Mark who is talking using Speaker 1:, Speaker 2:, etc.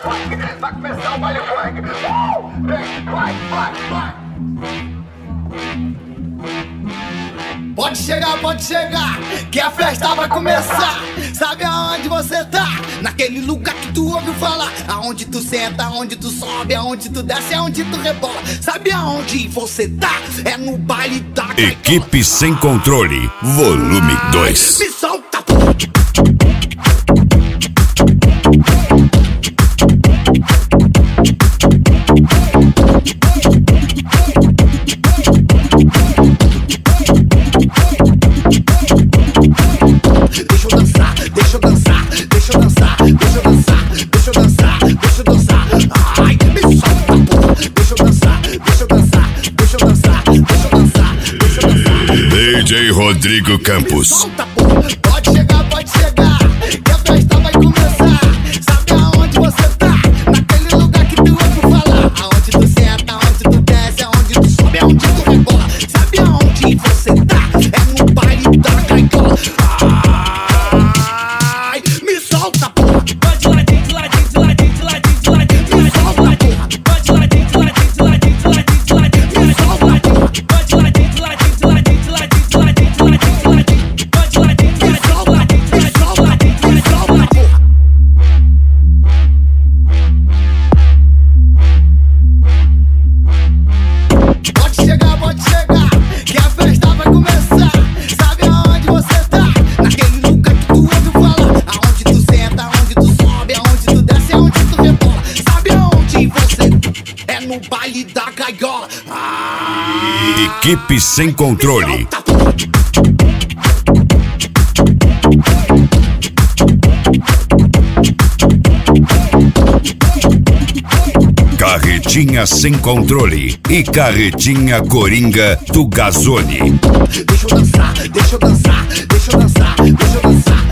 Speaker 1: funk, vai começar o baile funk. Vem, vai.
Speaker 2: Pode chegar, que a festa vai começar. Sabe aonde você tá? Naquele lugar que tu ouviu falar. Aonde tu senta, aonde tu sobe, aonde tu desce, aonde tu rebola. Sabe aonde você tá? É no baile da
Speaker 3: Equipe Sem Controle, volume 2.
Speaker 2: Me solta, Deixa eu dançar. Ai, me solta, porra. Deixa eu dançar.
Speaker 3: DJ Rodrigo Campos.
Speaker 2: Solta, porra. Pode chegar, que a festa vai começar. Sabe aonde você tá? Naquele lugar que tu ouviu falar. Aonde tu senta, aonde tu desce, aonde tu sobe, aonde tu rebola. Sabe aonde você tá? É no baile da gaiola. Ai, me solta, porra. Pode lá dentro. Me solta, porra. Pode lá dentro. Me solta, porra. Pode lá dentro. Pode chegar, que a festa vai começar. Sabe aonde você tá? Naquele lugar que tu ouviu falar. Aonde tu senta, aonde tu sobe, aonde tu desce, aonde tu rebola. Sabe aonde você é no baile da gaiola.
Speaker 3: Equipe Sem Controle. Carretinha Sem Controle e Carretinha Coringa do Gazone.
Speaker 2: Deixa eu dançar.